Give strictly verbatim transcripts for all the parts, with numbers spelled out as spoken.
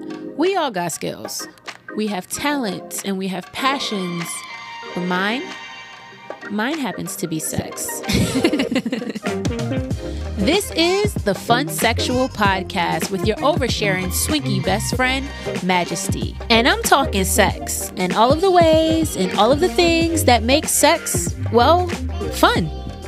We all got skills. We have talents and we have passions. But mine, mine happens to be sex. This is the Fun Sexual Podcast with your oversharing swinky best friend, Majesty. And I'm talking sex and all of the ways and all of the things that make sex, well, fun.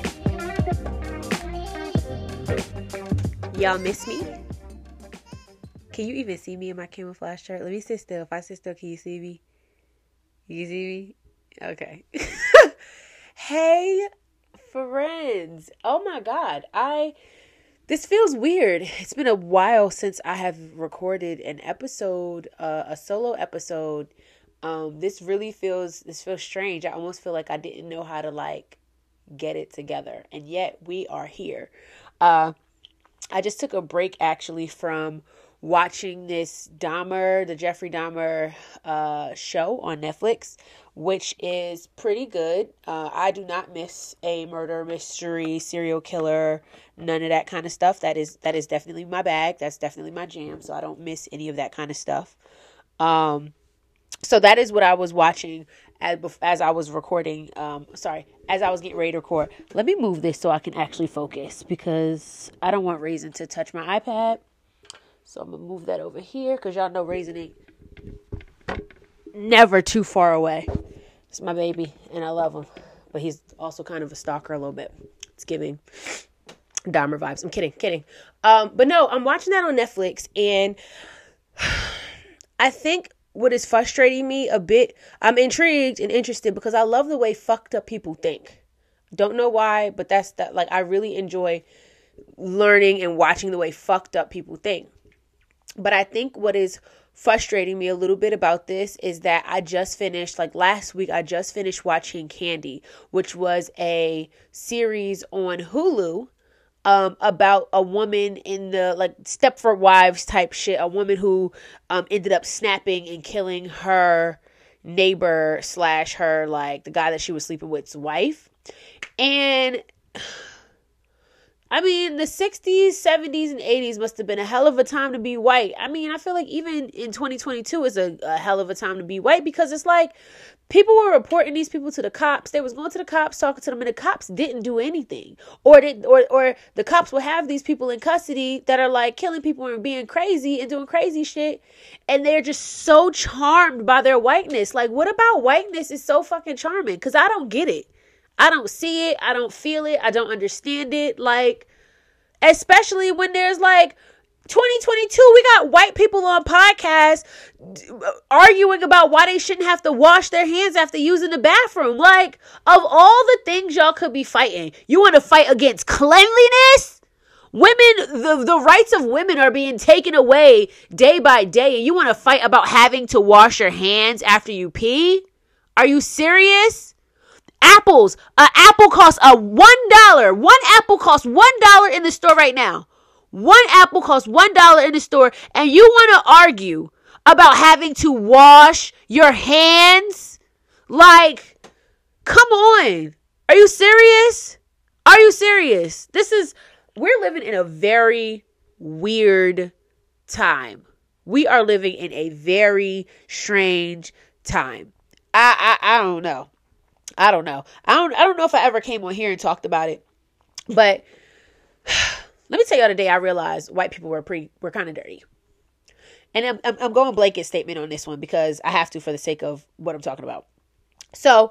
Y'all miss me? Can you even see me in my camouflage shirt? Let me sit still. If I sit still, can you see me? You see me? Okay. Hey, friends. Oh my God. I, this feels weird. It's been a while since I have recorded an episode, uh, a solo episode. Um, this really feels, this feels strange. I almost feel like I didn't know how to like get it together. And yet we are here. Uh, I just took a break actually from watching this Dahmer, the Jeffrey Dahmer uh, show on Netflix, which is pretty good. Uh, I do not miss a murder mystery, serial killer, none of that kind of stuff. That is that is definitely my bag. That's definitely my jam. So I don't miss any of that kind of stuff. Um, so that is what I was watching as as I was recording. Um, sorry, as I was getting ready to record. Let me move this so I can actually focus because I don't want Raisin to touch my iPad. So I'm going to move that over here because y'all know Raisin ain't never too far away. It's my baby and I love him. But he's also kind of a stalker a little bit. It's giving Dahmer vibes. I'm kidding, kidding. Um, but no, I'm watching that on Netflix and I think what is frustrating me a bit, I'm intrigued and interested because I love the way fucked up people think. Don't know why, but that's that. Like, I really enjoy learning and watching the way fucked up people think. But I think what is frustrating me a little bit about this is that I just finished, like last week, I just finished watching Candy, which was a series on Hulu um, about a woman in the like Stepford Wives type shit, a woman who um, ended up snapping and killing her neighbor slash her, like the guy that she was sleeping with's wife. And I mean, the sixties, seventies, and eighties must have been a hell of a time to be white. I mean, I feel like even in twenty twenty-two is a, a hell of a time to be white because it's like people were reporting these people to the cops. They was going to the cops, talking to them, and the cops didn't do anything. Or did, or or the cops will have these people in custody that are like killing people and being crazy and doing crazy shit. And they're just so charmed by their whiteness. Like, what about whiteness is so fucking charming? Because I don't get it. I don't see it. I don't feel it. I don't understand it. Like, especially when there's like twenty twenty-two, we got white people on podcasts arguing about why they shouldn't have to wash their hands after using the bathroom. Like, of all the things y'all could be fighting, you want to fight against cleanliness? Women, the, the rights of women are being taken away day by day, and you want to fight about having to wash your hands after you pee? Are you serious? Apples. An apple costs a one dollar. One apple costs one dollar in the store right now. One apple costs one dollar in the store. And you want to argue about having to wash your hands? Like, come on. Are you serious? Are you serious? This is, we're living in a very weird time. We are living in a very strange time. I, I, I don't know. I don't know. I don't I don't know if I ever came on here and talked about it. But let me tell you the day I realized white people were pretty were kind of dirty. And I'm, I'm I'm going blanket statement on this one because I have to for the sake of what I'm talking about. So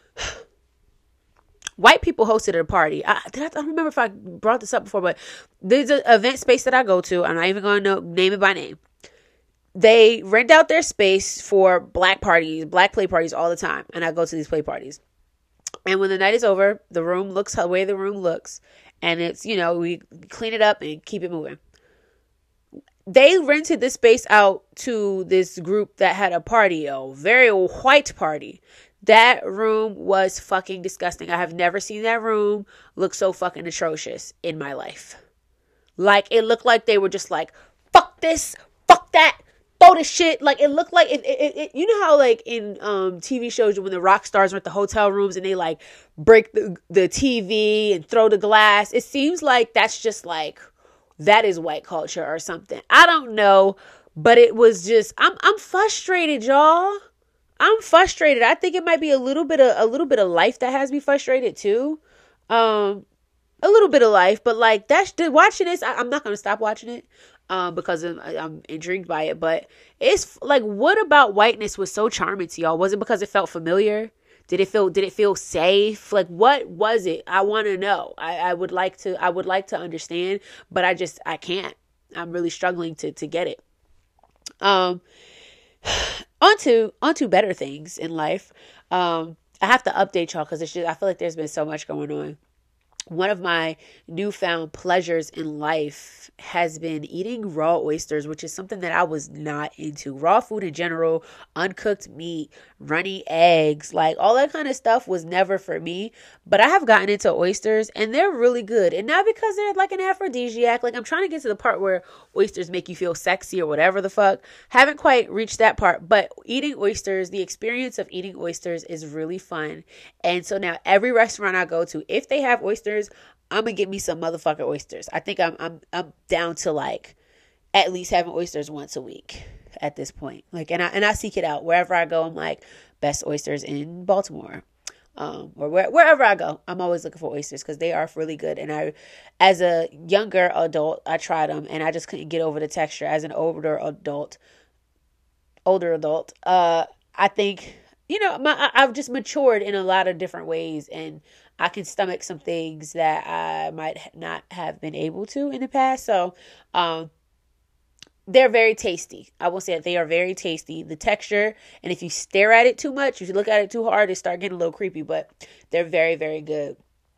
white people hosted a party. I, I don't remember if I brought this up before, but there's an event space that I go to. I'm not even going to name it by name. They rent out their space for black parties, black play parties all the time. And I go to these play parties. And when the night is over, the room looks the way the room looks. And it's, you know, we clean it up and keep it moving. They rented this space out to this group that had a party, a very white party. That room was fucking disgusting. I have never seen that room look so fucking atrocious in my life. Like, it looked like they were just like, fuck this, fuck that. Throw this shit. Like, it looked like it, it, it you know how like in um T V shows when the rock stars are at the hotel rooms and they like break the, the T V and throw the glass. It seems like that's just like that is white culture or something. I don't know, but it was just, I'm, I'm frustrated, y'all. I'm frustrated. I think it might be a little bit of, a little bit of life that has me frustrated too. Um, a little bit of life, but like that's watching this. I, I'm not going to stop watching it. Um, because I'm, I'm intrigued by it, but it's like, what about whiteness was so charming to y'all? Was it because it felt familiar? Did it feel, did it feel safe? Like, what was it? I want to know. I, I would like to, I would like to understand, but I just, I can't. I'm really struggling to, to get it. Um, onto, onto better things in life. Um, I have to update y'all because it's just, I feel like there's been so much going on. One of my newfound pleasures in life has been eating raw oysters, which is something that I was not into. Raw food in general, uncooked meat, runny eggs, like all that kind of stuff was never for me. But I have gotten into oysters and they're really good. And not because they're like an aphrodisiac. Like I'm trying to get to the part where oysters make you feel sexy or whatever the fuck. Haven't quite reached that part. But eating oysters, the experience of eating oysters is really fun. And so now every restaurant I go to, if they have oysters, I'm gonna get me some motherfucking oysters. I think I'm I'm I'm down to like at least having oysters once a week at this point. Like, and I and I seek it out wherever I go. I'm like, best oysters in Baltimore, um, or where, wherever I go. I'm always looking for oysters because they are really good. And I, as a younger adult, I tried them and I just couldn't get over the texture. As an older adult, older adult, uh, I think you know my I've just matured in a lot of different ways and I can stomach some things that I might not have been able to in the past. So, um, they're very tasty. I will say that they are very tasty. The texture, and if you stare at it too much, if you look at it too hard, it start getting a little creepy, but they're very, very good.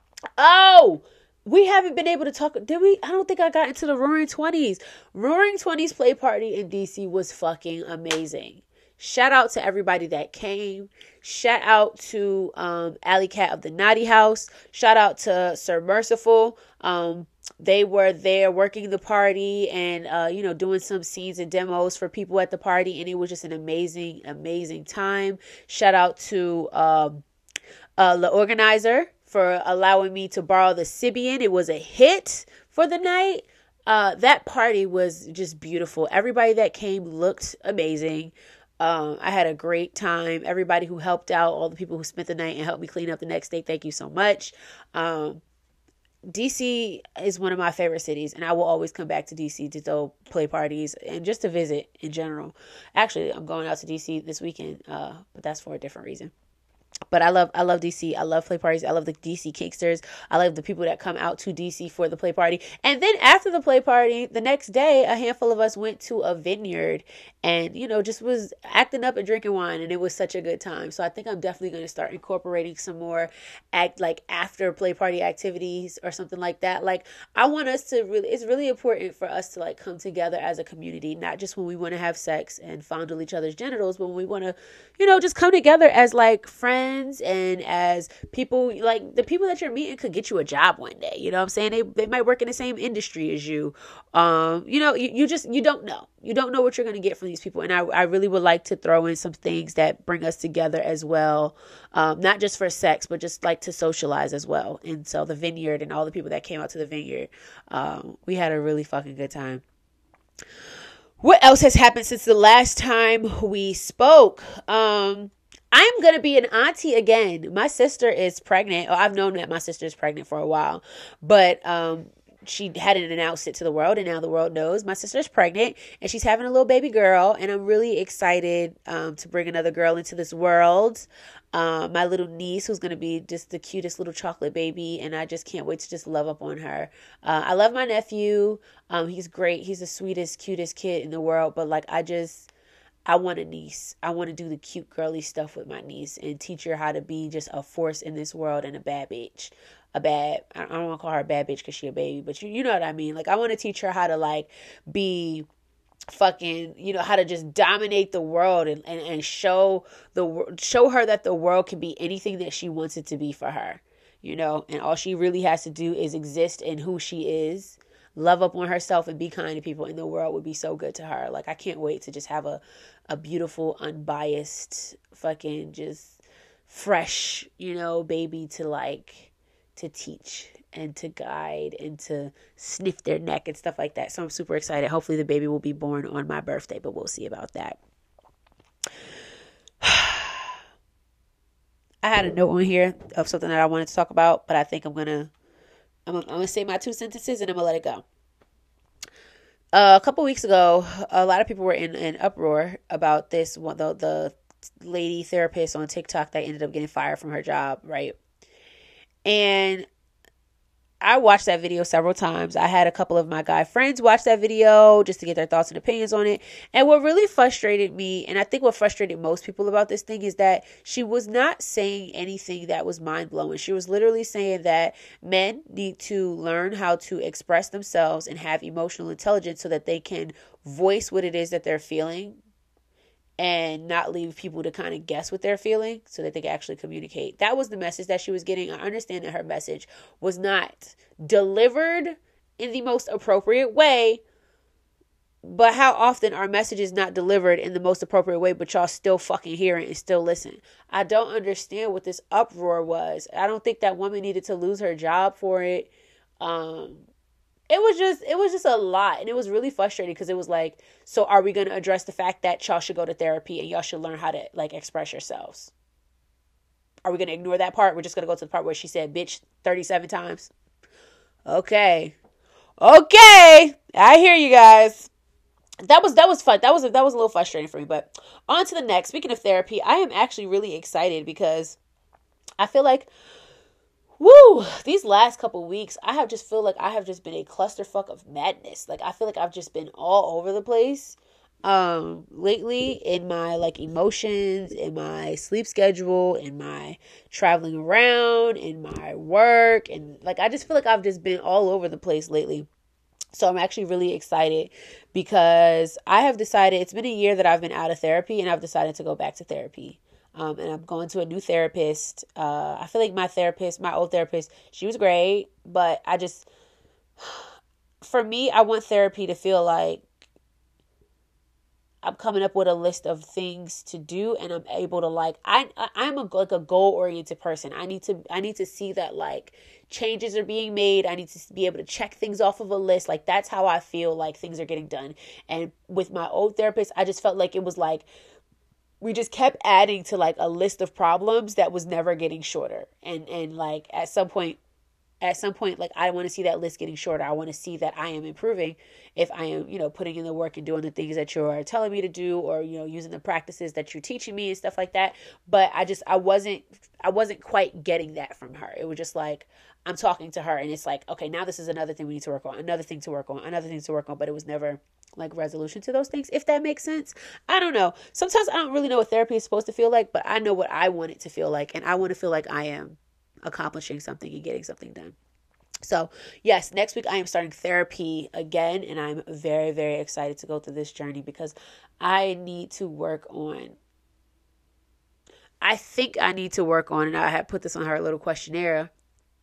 Oh, we haven't been able to talk. Did we? I don't think I got into the Roaring Twenties. Roaring Twenties play party in D C was fucking amazing. Shout out to everybody that came. Shout out to um, Alley Cat of the Naughty House. Shout out to Sir Merciful. Um, they were there working the party and, uh, you know, doing some scenes and demos for people at the party. And it was just an amazing, amazing time. Shout out to um, uh, the organizer for allowing me to borrow the Sybian. It was a hit for the night. Uh, that party was just beautiful. Everybody that came looked amazing. Um, I had a great time. Everybody who helped out, all the people who spent the night and helped me clean up the next day, thank you so much. Um, D C is one of my favorite cities, and I will always come back to D C to throw play parties and just to visit in general. Actually, I'm going out to D C this weekend, uh, but that's for a different reason. But I love, I love D C. I love play parties. I love the D C Kicksters. I love the people that come out to D C for the play party. And then after the play party, the next day, a handful of us went to a vineyard and, you know, just was acting up and drinking wine. And it was such a good time. So I think I'm definitely going to start incorporating some more act like after play party activities or something like that. Like I want us to really, it's really important for us to like come together as a community, not just when we want to have sex and fondle each other's genitals, but when we want to, you know, just come together as like friends and as people. Like the people that you're meeting could get you a job one day, you know what I'm saying? They they might work in the same industry as you. Um, you know, you, you just, you don't know. You don't know what you're going to get from these people. And I, I really would like to throw in some things that bring us together as well. Um, not just for sex, but just like to socialize as well. And so the vineyard and all the people that came out to the vineyard, um, we had a really fucking good time. What else has happened since the last time we spoke? Um, I'm going to be an auntie again. My sister is pregnant. Oh, I've known that my sister is pregnant for a while, but, um, she hadn't announced it to the world, and now the world knows my sister's pregnant and she's having a little baby girl. And I'm really excited, um, to bring another girl into this world. Um, my little niece, who's going to be just the cutest little chocolate baby. And I just can't wait to just love up on her. Uh, I love my nephew. Um, he's great. He's the sweetest, cutest kid in the world. But like, I just, I want a niece. I want to do the cute girly stuff with my niece and teach her how to be just a force in this world and a bad bitch. A bad, I don't want to call her a bad bitch because she a baby, but you, you know what I mean? Like, I want to teach her how to like be fucking, you know, how to just dominate the world and, and, and show the, show her that the world can be anything that she wants it to be for her, you know, and all she really has to do is exist in who she is, love up on herself and be kind to people, and the world would be so good to her. Like, I can't wait to just have a, a beautiful, unbiased, fucking just fresh, you know, baby to like, to teach and to guide and to sniff their neck and stuff like that. So I'm super excited. Hopefully the baby will be born on my birthday, but we'll see about that. I had a note on here of something that I wanted to talk about, but I think I'm gonna I'm, I'm gonna say my two sentences and I'm gonna let it go. Uh, a couple weeks ago, a lot of people were in an uproar about this one, the the lady therapist on TikTok that ended up getting fired from her job, right? And I watched that video several times. I had a couple of my guy friends watch that video just to get their thoughts and opinions on it. And what really frustrated me, and I think what frustrated most people about this thing, is that she was not saying anything that was mind-blowing. She was literally saying that men need to learn how to express themselves and have emotional intelligence so that they can voice what it is that they're feeling and not leave people to kind of guess what they're feeling so that they can actually communicate. That was the message that she was getting. I understand that her message was not delivered in the most appropriate way, but how often our message is not delivered in the most appropriate way, but y'all still fucking hear it and still listen. I don't understand what this uproar was. I don't think that woman needed to lose her job for it. Um... It was just, it was just a lot. And it was really frustrating because it was like, so are we going to address the fact that y'all should go to therapy and y'all should learn how to like express yourselves? Are we going to ignore that part? We're just going to go to the part where she said bitch thirty-seven times. Okay. Okay. I hear you guys. That was, that was fun. That was, that was a little frustrating for me, but on to the next. Speaking of therapy, I am actually really excited because I feel like woo, these last couple weeks, I have just feel like I have just been a clusterfuck of madness. Like, I feel like I've just been all over the place um, lately in my, like, emotions, in my sleep schedule, in my traveling around, in my work. And, like, I just feel like I've just been all over the place lately. So I'm actually really excited because I have decided, it's been a year that I've been out of therapy and I've decided to go back to therapy. Um, and I'm going to a new therapist. Uh, I feel like my therapist, my old therapist, she was great, but I just, for me, I want therapy to feel like I'm coming up with a list of things to do and I'm able to like, I, I'm a, like a goal oriented person. I need to, I need to see that like changes are being made. I need to be able to check things off of a list. Like that's how I feel like things are getting done. And with my old therapist, I just felt like it was like, we just kept adding to like a list of problems that was never getting shorter. And, and like at some point, at some point, like I want to see that list getting shorter. I want to see that I am improving if I am, you know, putting in the work and doing the things that you are telling me to do, or, you know, using the practices that you're teaching me and stuff like that. But I just, I wasn't, I wasn't quite getting that from her. It was just like, I'm talking to her and it's like, okay, now this is another thing we need to work on, another thing to work on, another thing to work on. But it was never like resolution to those things, if that makes sense. I don't know. Sometimes I don't really know what therapy is supposed to feel like, but I know what I want it to feel like. And I want to feel like I am accomplishing something and getting something done. So yes, next week I am starting therapy again. And I'm very, very excited to go through this journey because I need to work on, I think I need to work on, and I had put this on her little questionnaire,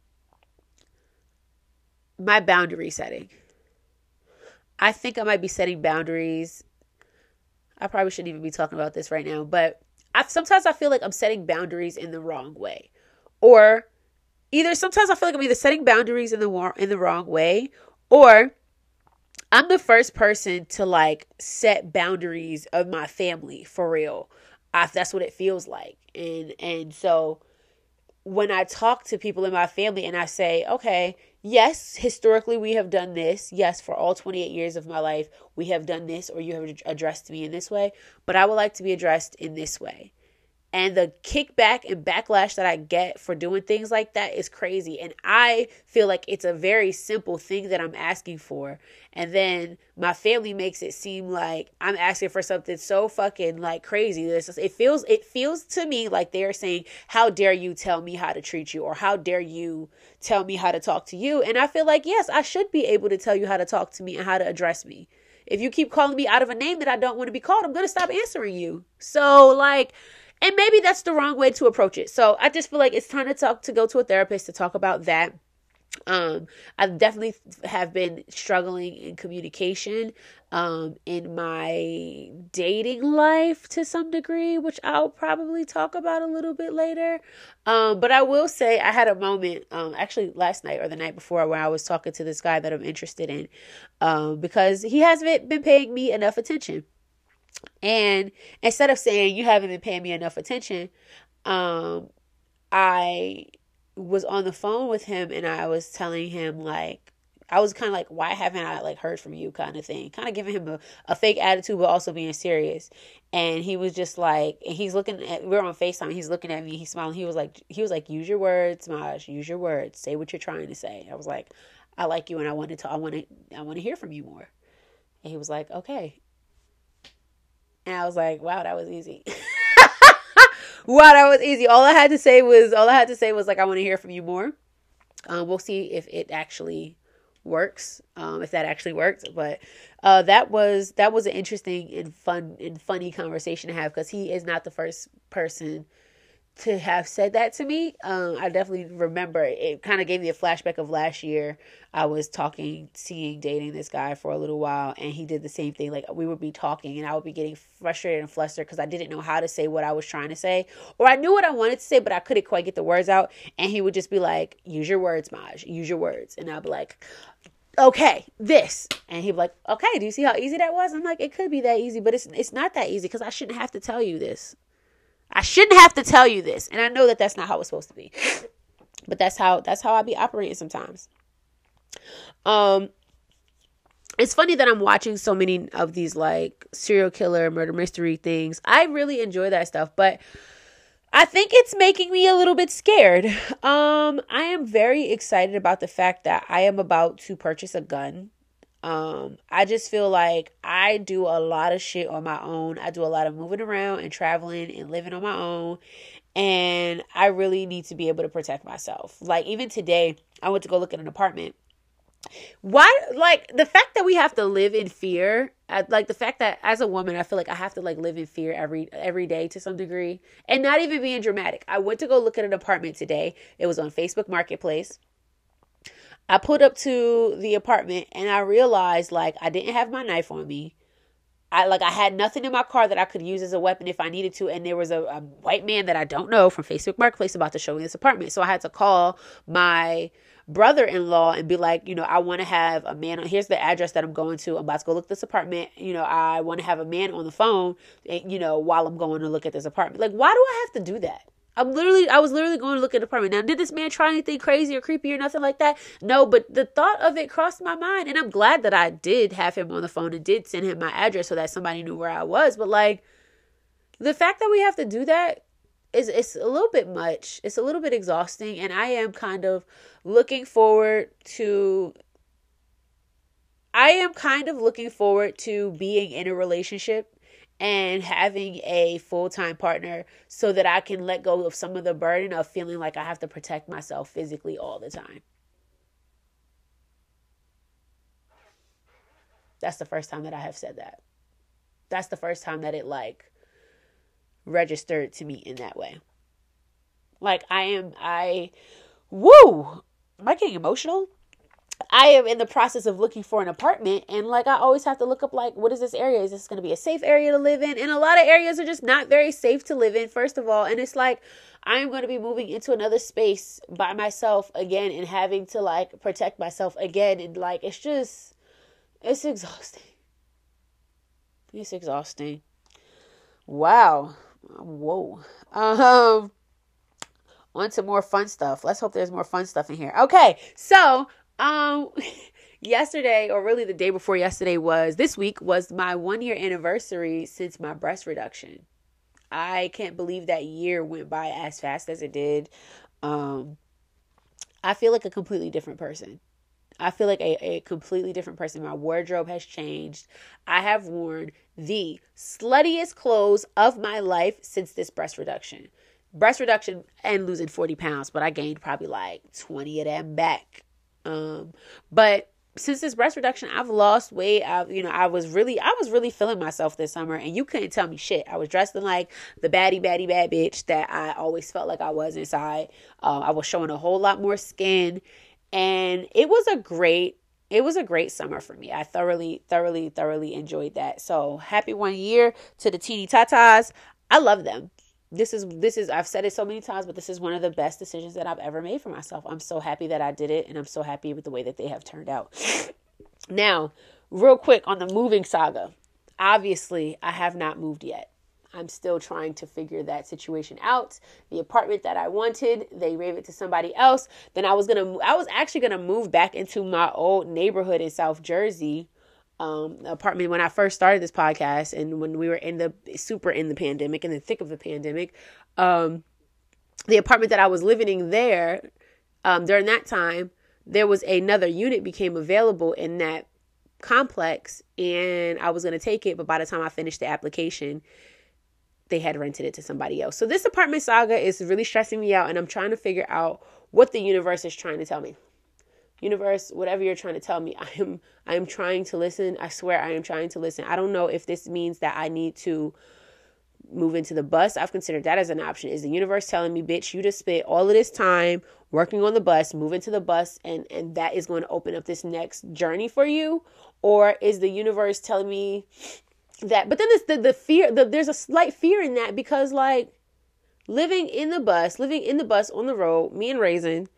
my boundary setting. I think I might be setting boundaries. I probably shouldn't even be talking about this right now, but I sometimes I feel like I'm setting boundaries in the wrong way. Or either sometimes I feel like I'm either setting boundaries in the in the wrong way, or I'm the first person to like set boundaries of my family for real. I, that's what it feels like. And and so when I talk to people in my family and I say, okay, yes, historically we have done this. Yes, for all twenty-eight years of my life, we have done this, or you have addressed me in this way, but I would like to be addressed in this way. And the kickback and backlash that I get for doing things like that is crazy. And I feel like it's a very simple thing that I'm asking for. And then my family makes it seem like I'm asking for something so fucking like crazy. It feels, it feels to me like they're saying, how dare you tell me how to treat you? Or how dare you tell me how to talk to you? And I feel like, yes, I should be able to tell you how to talk to me and how to address me. If you keep calling me out of a name that I don't want to be called, I'm going to stop answering you. So like, and maybe that's the wrong way to approach it. So I just feel like it's time to talk, to go to a therapist to talk about that. Um, I definitely have been struggling in communication, um, in my dating life to some degree, which I'll probably talk about a little bit later. Um, but I will say I had a moment, um, actually last night or the night before, where I was talking to this guy that I'm interested in, um, because he hasn't been paying me enough attention. And instead of saying, you haven't been paying me enough attention, um, I was on the phone with him and I was telling him, like, I was kind of like, why haven't I like heard from you kind of thing, kind of giving him a, a fake attitude, but also being serious. And he was just like, and he's looking at, we're on FaceTime. He's looking at me. He's smiling. He was like, he was like, use your words, Maj, use your words. Say what you're trying to say. I was like, I like you. And I wanted to, I want to, I want to hear from you more. And he was like, okay. And I was like, wow, that was easy. Wow, that was easy. All I had to say was, all I had to say was like, I want to hear from you more. Um, we'll see if it actually works, um, if that actually worked. But uh, that was that was an interesting and fun and funny conversation to have, because he is not the first person to have said that to me. Um, I definitely remember it kind of gave me a flashback of last year. I was talking, seeing, dating this guy for a little while, and he did the same thing. Like, we would be talking and I would be getting frustrated and flustered because I didn't know how to say what I was trying to say, or I knew what I wanted to say, but I couldn't quite get the words out. And he would just be like, use your words, Maj, use your words. And I'd be like, okay, this. And he'd be like, okay, do you see how easy that was? I'm like, it could be that easy, but it's it's not that easy, because I shouldn't have to tell you this. I shouldn't have to tell you this. And I know that that's not how it's supposed to be. But that's how that's how I be operating sometimes. Um, it's funny that I'm watching so many of these like serial killer, murder mystery things. I really enjoy that stuff, but I think it's making me a little bit scared. Um, I am very excited about the fact that I am about to purchase a gun. Um, I just feel like I do a lot of shit on my own. I do a lot of moving around and traveling and living on my own. And I really need to be able to protect myself. Like, even today, I went to go look at an apartment. Why, like, the fact that we have to live in fear, I, like the fact that as a woman, I feel like I have to like live in fear every every day to some degree, and not even being dramatic. I went to go look at an apartment today. It was on Facebook Marketplace. I pulled up to the apartment and I realized, like, I didn't have my knife on me. I like I had nothing in my car that I could use as a weapon if I needed to. And there was a, a white man that I don't know from Facebook Marketplace about to show me this apartment. So I had to call my brother-in-law and be like, you know, I want to have a man on, here's the address that I'm going to. I'm about to go look at this apartment. You know, I want to have a man on the phone, you know, while I'm going to look at this apartment. Like, why do I have to do that? I'm literally, I was literally going to look at the apartment. Now, did this man try anything crazy or creepy or nothing like that? No, but the thought of it crossed my mind. And I'm glad that I did have him on the phone and did send him my address so that somebody knew where I was. But like, the fact that we have to do that is, it's a little bit much. It's a little bit exhausting. And I am kind of looking forward to, I am kind of looking forward to being in a relationship and having a full-time partner so that I can let go of some of the burden of feeling like I have to protect myself physically all the time. That's the first time that I have said that. That's the first time that it like registered to me in that way. Like, I am, I, woo, am I getting emotional? I am in the process of looking for an apartment, and like I always have to look up, like, what is this area? Is this going to be a safe area to live in? And a lot of areas are just not very safe to live in, first of all. And it's like, I am going to be moving into another space by myself again and having to like protect myself again. And like, it's just, it's exhausting. It's exhausting. Wow. Whoa. Um, on to more fun stuff. Let's hope there's more fun stuff in here. Okay. So, Um, yesterday, or really the day before yesterday was, this week was my one year anniversary since my breast reduction. I can't believe that year went by as fast as it did. Um, I feel like a completely different person. I feel like a, a completely different person. My wardrobe has changed. I have worn the sluttiest clothes of my life since this breast reduction. Breast reduction and losing forty pounds, but I gained probably like twenty of them back. Um, but since this breast reduction, I've lost weight. I've, you know, I was really, I was really feeling myself this summer, and you couldn't tell me shit. I was dressing like the baddie, baddie, bad bitch that I always felt like I was inside. Um, I was showing a whole lot more skin, And it was a great, it was a great summer for me. I thoroughly, thoroughly, thoroughly enjoyed that. So happy one year to the Teeny Tatas. I love them. This is, this is, I've said it so many times, but this is one of the best decisions that I've ever made for myself. I'm so happy that I did it, and I'm so happy with the way that they have turned out. Now, real quick on the moving saga. Obviously, I have not moved yet. I'm still trying to figure that situation out. The apartment that I wanted, they gave it to somebody else. Then I was going to, I was actually going to move back into my old neighborhood in South Jersey. Um, apartment when I first started this podcast, and when we were in the super in the pandemic, in the thick of the pandemic, um, the apartment that I was living in there, um, during that time, there was another unit became available in that complex, and I was going to take it. But by the time I finished the application, they had rented it to somebody else. So this apartment saga is really stressing me out, and I'm trying to figure out what the universe is trying to tell me. Universe, whatever you're trying to tell me, I am I am trying to listen. I swear I am trying to listen. I don't know if this means that I need to move into the bus. I've considered that as an option. Is the universe telling me, bitch, you just spent all of this time working on the bus, move into the bus, and, and that is going to open up this next journey for you? Or is the universe telling me that? But then it's the, the fear, the, there's a slight fear in that, because like living in the bus, living in the bus on the road, me and Raisin,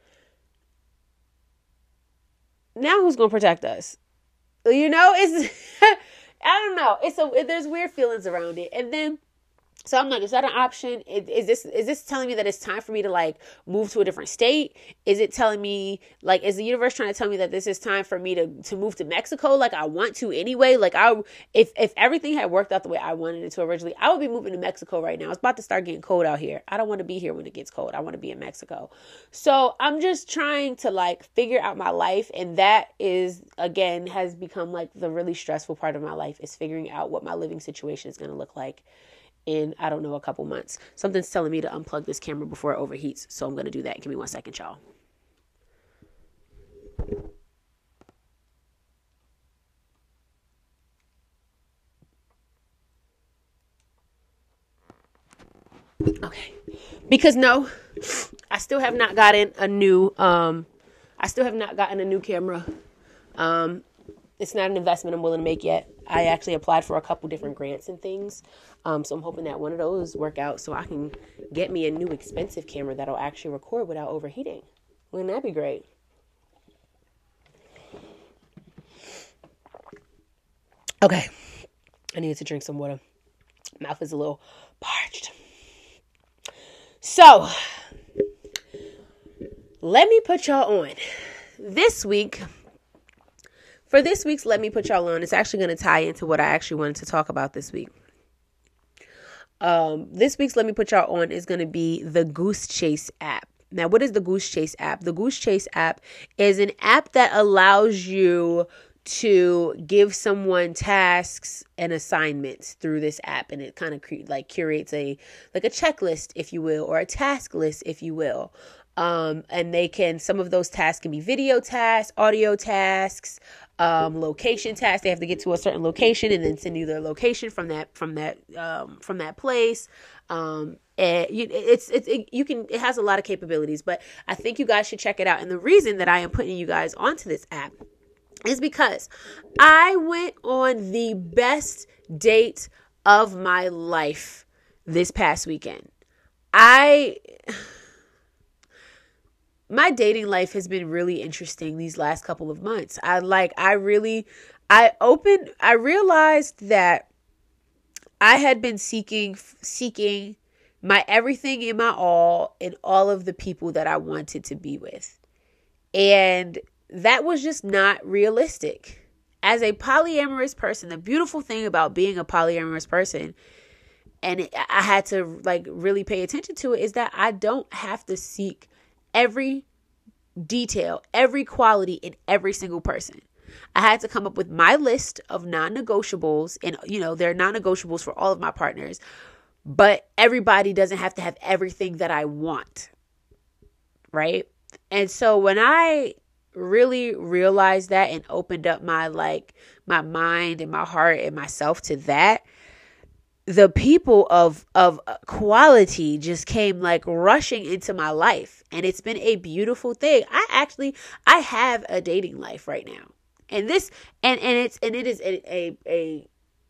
now who's going to protect us? You know, it's, I don't know. It's a, there's weird feelings around it. And then, so I'm like, is that an option? Is, is this, is this telling me that it's time for me to like move to a different state? Is it telling me like, is the universe trying to tell me that this is time for me to, to move to Mexico? Like I want to anyway. Like I, if, if everything had worked out the way I wanted it to originally, I would be moving to Mexico right now. It's about to start getting cold out here. I don't want to be here when it gets cold. I want to be in Mexico. So I'm just trying to like figure out my life. And that is, again, has become like the really stressful part of my life, is figuring out what my living situation is going to look like in, I don't know, a couple months. Something's telling me to unplug this camera before it overheats. So I'm going to do that. Give me one second, y'all. Okay. Because no, I still have not gotten a new, um, I still have not gotten a new camera. Um, it's not an investment I'm willing to make yet. I actually applied for a couple different grants and things. Um, so I'm hoping that one of those work out so I can get me a new expensive camera that'll actually record without overheating. Wouldn't that be great? Okay. I needed to drink some water. Mouth is a little parched. So, let me put y'all on. This week, for this week's Let Me Put Y'all On, it's actually going to tie into what I actually wanted to talk about this week. Um, this week's Let Me Put Y'all On is going to be the Goose Chase app. Now, what is the Goose Chase app? The Goose Chase app is an app that allows you to give someone tasks and assignments through this app, and it kind of cre- like curates a like a checklist, if you will, or a task list, if you will. Um, and they can, some of those tasks can be video tasks, audio tasks, um, location tasks. They have to get to a certain location and then send you their location from that, from that, um, from that place. Um, and you, it's, it's, it, you can, it has a lot of capabilities, but I think you guys should check it out. And the reason that I am putting you guys onto this app is because I went on the best date of my life this past weekend. I... My dating life has been really interesting these last couple of months. I like, I really, I opened, I realized that I had been seeking, seeking my everything and my all in all of the people that I wanted to be with. And that was just not realistic. As a polyamorous person, the beautiful thing about being a polyamorous person, and it, I had to like really pay attention to it, is that I don't have to seek every detail, every quality in every single person. I had to come up with my list of non-negotiables, and you know, there are non-negotiables for all of my partners, but everybody doesn't have to have everything that I want. Right? And so when I really realized that and opened up my like my mind and my heart and myself to that, the people of of quality just came like rushing into my life, and it's been a beautiful thing. I actually I have a dating life right now, and this and and it's and it is a a, a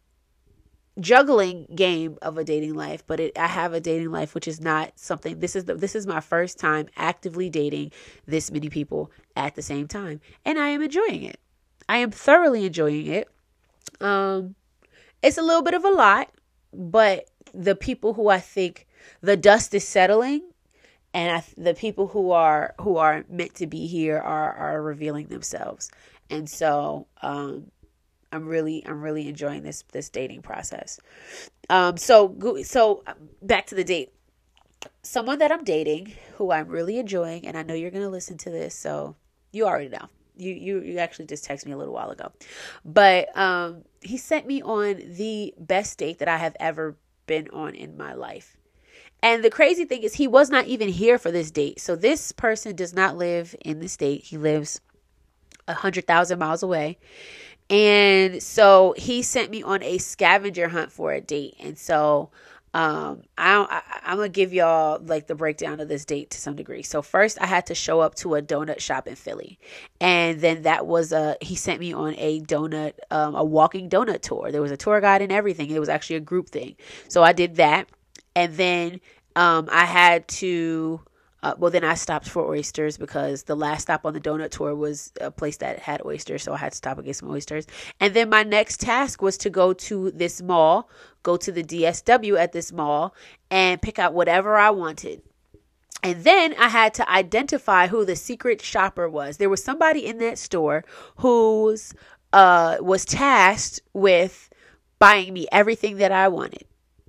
juggling game of a dating life, but it, I have a dating life, which is not something. This is the, this is my first time actively dating this many people at the same time, and I am enjoying it. I am thoroughly enjoying it. Um, it's a little bit of a lot, but the people who I think the dust is settling, and I, the people who are who are meant to be here are are revealing themselves, and so um, I'm really I'm really enjoying this this dating process. Um, so so back to the date. Someone that I'm dating who I'm really enjoying, and I know you're gonna listen to this, so you already know. You you you actually just texted me a little while ago, but um, he sent me on the best date that I have ever been on in my life. And the crazy thing is, he was not even here for this date. So this person does not live in the state. He lives a hundred thousand miles away. And so he sent me on a scavenger hunt for a date. And so um, I, I, I'm going to give y'all like the breakdown of this date to some degree. So first I had to show up to a donut shop in Philly. And then that was a, he sent me on a donut, um, a walking donut tour. There was a tour guide and everything. It was actually a group thing. So I did that. And then um, I had to, uh, well, then I stopped for oysters because the last stop on the donut tour was a place that had oysters. So I had to stop and get some oysters. And then my next task was to go to this mall, go to the D S W at this mall and pick out whatever I wanted. And then I had to identify who the secret shopper was. There was somebody in that store who's uh, was tasked with buying me everything that I wanted.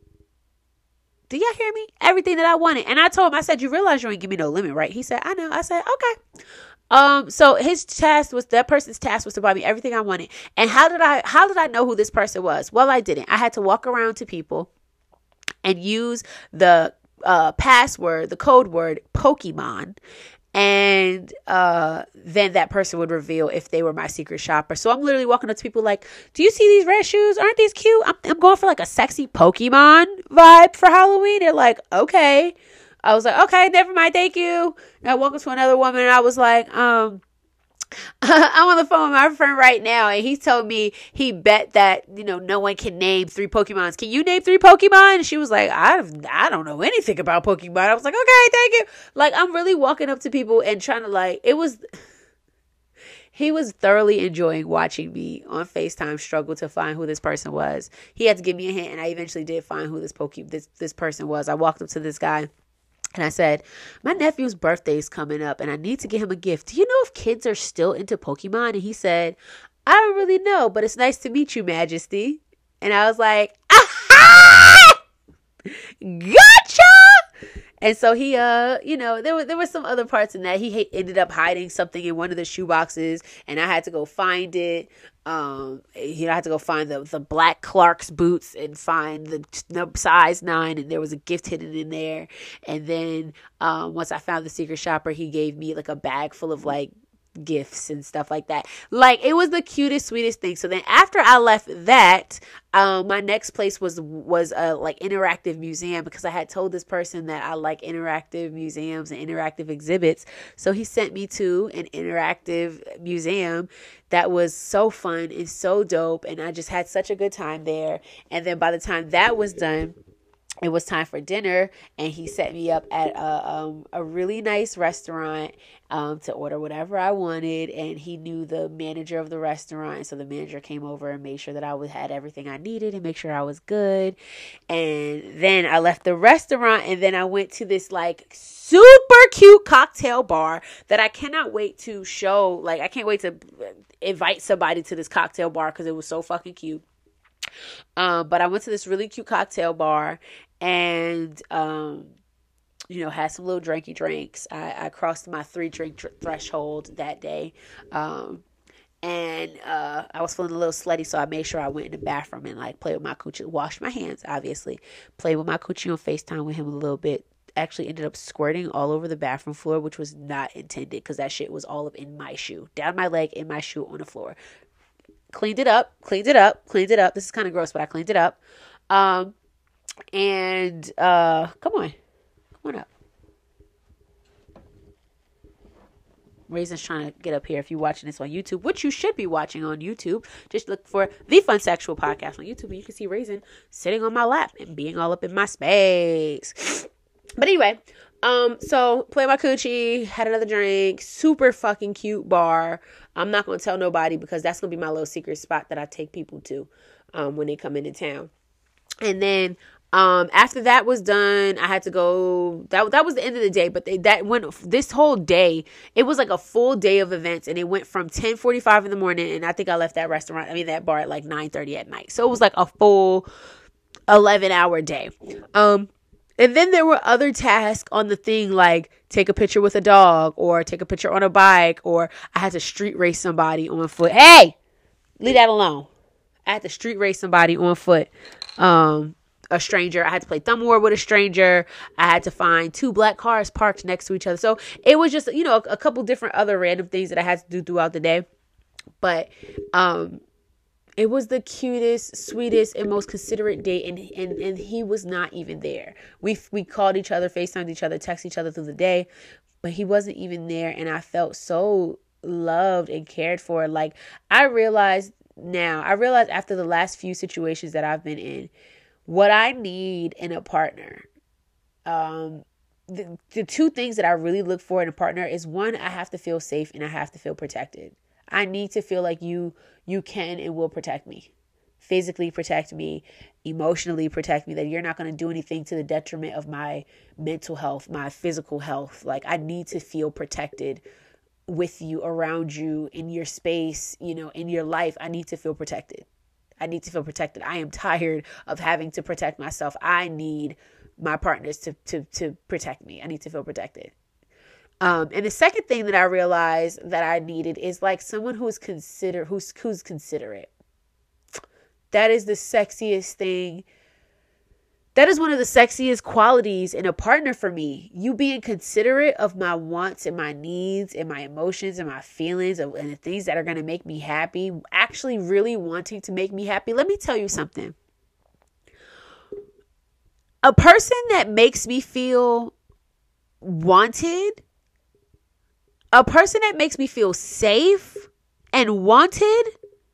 Do y'all hear me? Everything that I wanted. And I told him, I said, you realize you ain't give me no limit, right? He said, I know. I said, okay. Um, so his task was, that person's task was to buy me everything I wanted. And how did I, how did I know who this person was? Well, I didn't. I had to walk around to people and use the uh, password, the code word Pokemon. And uh, then that person would reveal if they were my secret shopper. So I'm literally walking up to people like, do you see these red shoes? Aren't these cute? I'm, I'm going for like a sexy Pokemon vibe for Halloween. They're like, okay. I was like, okay, never mind. Thank you. And I walked up to another woman and I was like, um, I'm on the phone with my friend right now, and he told me he bet that, you know, no one can name three Pokemons. Can you name three Pokemon? And she was like, I I don't know anything about Pokemon. I was like, okay, thank you. Like, I'm really walking up to people and trying to like, it was, he was thoroughly enjoying watching me on FaceTime struggle to find who this person was. He had to give me a hint, and I eventually did find who this Poke this this person was. I walked up to this guy. And I said, my nephew's birthday is coming up and I need to get him a gift. Do you know if kids are still into Pokemon? And he said, I don't really know, but it's nice to meet you, Majesty. And I was like, aha! Gotcha! And so he, uh, you know, there were there were some other parts in that. He ha- ended up hiding something in one of the shoe boxes, and I had to go find it. Um, you know, I had to go find the the black Clark's boots and find the, the size nine, and there was a gift hidden in there. And then um, once I found the secret shopper, he gave me like a bag full of like gifts and stuff like that. Like, it was the cutest, sweetest thing. So then after I left that, um my next place was was a like interactive museum, because I had told this person that I like interactive museums and interactive exhibits. So he sent me to an interactive museum that was so fun and so dope, and I just had such a good time there. And then by the time that was done, it was time for dinner, and he set me up at a, um, a really nice restaurant um, to order whatever I wanted, and he knew the manager of the restaurant, so the manager came over and made sure that I was, had everything I needed and make sure I was good. And then I left the restaurant, and then I went to this like super cute cocktail bar that I cannot wait to show. Like, I can't wait to invite somebody to this cocktail bar because it was so fucking cute. Um, but I went to this really cute cocktail bar and, um, you know, had some little drinky drinks. I, I crossed my three drink tr- threshold that day. Um, and, uh, I was feeling a little slutty, so I made sure I went in the bathroom and like played with my coochie, washed my hands, obviously, played with my coochie on FaceTime with him a little bit. Actually ended up squirting all over the bathroom floor, which was not intended because that shit was all up in my shoe, down my leg, in my shoe, on the floor. Cleaned it up, cleaned it up, cleaned it up. This is kind of gross, but I cleaned it up. Um, And uh, come on. Come on up. Raisin's trying to get up here. If you're watching this on YouTube, which you should be watching on YouTube, just look for the Fun Sexual Podcast on YouTube, and you can see Raisin sitting on my lap and being all up in my space. But anyway, um, so play my coochie, had another drink, super fucking cute bar. I'm not gonna tell nobody because that's gonna be my little secret spot that I take people to, um, when they come into town. And then Um, after that was done, I had to go, that, that was the end of the day, but they, that went, this whole day, it was like a full day of events, and it went from ten forty-five in the morning, and I think I left that restaurant, I mean, that bar at like nine thirty at night. So it was like a full eleven hour day. Um, and then there were other tasks on the thing, like take a picture with a dog, or take a picture on a bike, or I had to street race somebody on foot. Hey, leave that alone. I had to street race somebody on foot. Um, a stranger. I had to play thumb war with a stranger. I had to find two black cars parked next to each other. So it was just, you know, a, a couple different other random things that I had to do throughout the day. But um, it was the cutest, sweetest, and most considerate date. And, and, and he was not even there. We, we called each other, FaceTimed each other, texted each other through the day, but he wasn't even there. And I felt so loved and cared for. Like, I realized now, I realized after the last few situations that I've been in, what I need in a partner, um, the, the two things that I really look for in a partner is, one, I have to feel safe and I have to feel protected. I need to feel like you, you can and will protect me, physically protect me, emotionally protect me, that you're not going to do anything to the detriment of my mental health, my physical health. Like, I need to feel protected with you, around you, in your space, you know, in your life. I need to feel protected. I need to feel protected. I am tired of having to protect myself. I need my partners to, to, to protect me. I need to feel protected. Um, and the second thing that I realized that I needed is like someone who's consider, who's, who's considerate. That is the sexiest thing. That is one of the sexiest qualities in a partner for me. You being considerate of my wants and my needs and my emotions and my feelings and the things that are going to make me happy. Actually really wanting to make me happy. Let me tell you something. A person that makes me feel wanted, a person that makes me feel safe and wanted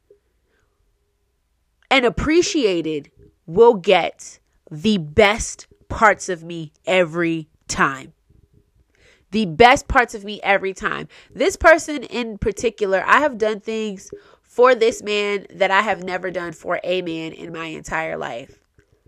and appreciated will get the best parts of me every time. The best parts of me every time. This person in particular, I have done things for this man that I have never done for a man in my entire life.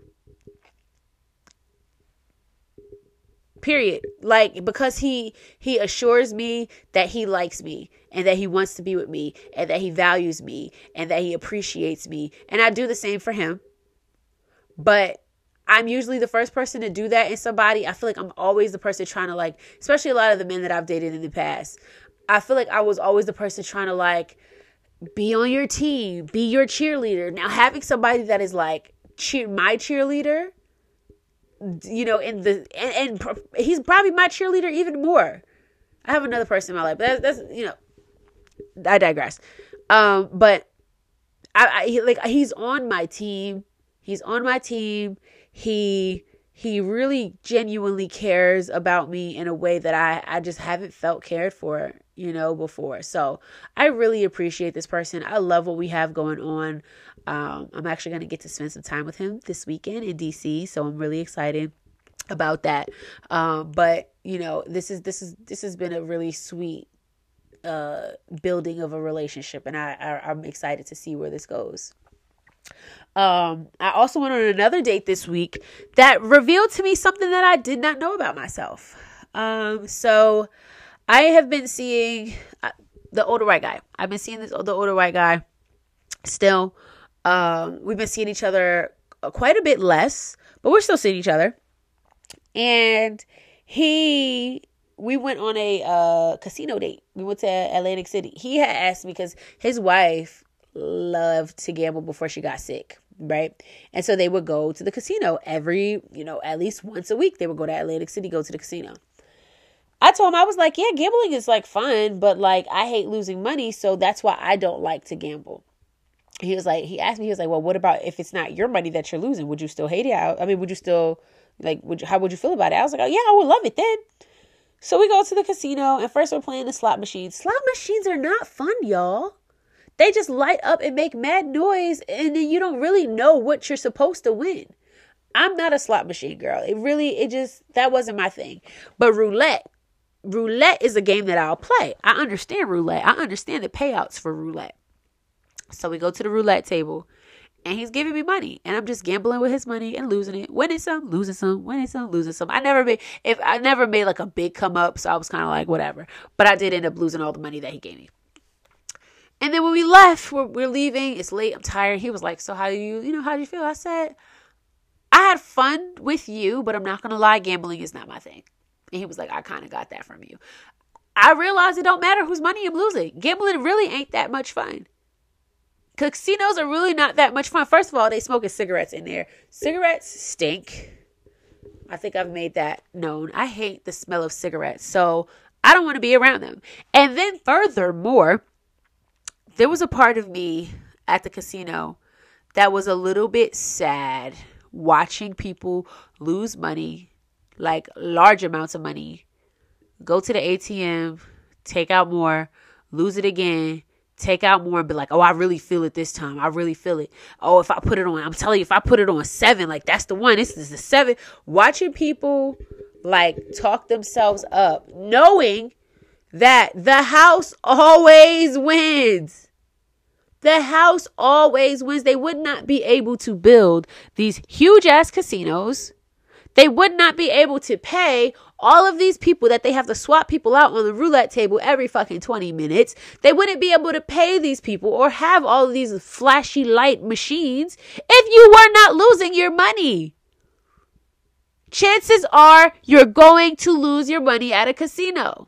Period. Like, because he he assures me that he likes me and that he wants to be with me and that he values me and that he appreciates me. And I do the same for him. But I'm usually the first person to do that in somebody. I feel like I'm always the person trying to, like, especially a lot of the men that I've dated in the past. I feel like I was always the person trying to, like, be on your team, be your cheerleader. Now, having somebody that is like cheer, my cheerleader, you know, in the, and, and he's probably my cheerleader even more. I have another person in my life, but that's, that's you know, I digress. Um, but I, I like, he's on my team. He's on my team. He he really genuinely cares about me in a way that I, I just haven't felt cared for, you know, before. So I really appreciate this person. I love what we have going on. Um, I'm actually going to get to spend some time with him this weekend in D C. So I'm really excited about that. Um, but, you know, this is this is this has been a really sweet uh, building of a relationship. And I, I I'm excited to see where this goes. Um, I also went on another date this week that revealed to me something that I did not know about myself. Um, so I have been seeing uh, the older white guy. I've been seeing this the older white guy still. Um, we've been seeing each other quite a bit less, but we're still seeing each other. And he, we went on a uh, casino date. We went to Atlantic City. He had asked me because his wife loved to gamble before she got sick, right? And so they would go to the casino every, you know, at least once a week. They would go to Atlantic City, go to the casino. I told him, I was like, yeah, gambling is like fun, but like I hate losing money, so that's why I don't like to gamble. he was like, he asked me, he was like, well, what about if it's not your money that you're losing? Would you still hate it? I mean, would you still, like, would you, how would you feel about it? I was like, oh, yeah, I would love it then. So we go to the casino, and first we're playing the slot machines. Slot machines are not fun, y'all. They just light up and make mad noise, and then you don't really know what you're supposed to win. I'm not a slot machine girl. It really, it just, that wasn't my thing. But roulette, roulette is a game that I'll play. I understand roulette. I understand the payouts for roulette. So we go to the roulette table, and he's giving me money, and I'm just gambling with his money and losing it, winning some, losing some, winning some, losing some. I never made, if I never made like a big come up, so I was kind of like, whatever. But I did end up losing all the money that he gave me. And then when we left, we're, we're leaving. It's late. I'm tired. He was like, so how do you, you know, how do you feel? I said, I had fun with you, but I'm not going to lie. Gambling is not my thing. And he was like, I kind of got that from you. I realized it don't matter whose money I'm losing. Gambling really ain't that much fun. Casinos are really not that much fun. First of all, they smoking cigarettes in there. Cigarettes stink. I think I've made that known. I hate the smell of cigarettes, so I don't want to be around them. And then furthermore, there was a part of me at the casino that was a little bit sad watching people lose money, like large amounts of money, go to the A T M, take out more, lose it again, take out more, and be like, oh, I really feel it this time. I really feel it. Oh, if I put it on, I'm telling you, if I put it on seven, like that's the one. This is the seven. Watching people like talk themselves up, knowing that the house always wins. The house always wins. They would not be able to build these huge ass casinos. They would not be able to pay all of these people that they have to swap people out on the roulette table every fucking twenty minutes. They wouldn't be able to pay these people or have all of these flashy light machines if you were not losing your money. Chances are you're going to lose your money at a casino.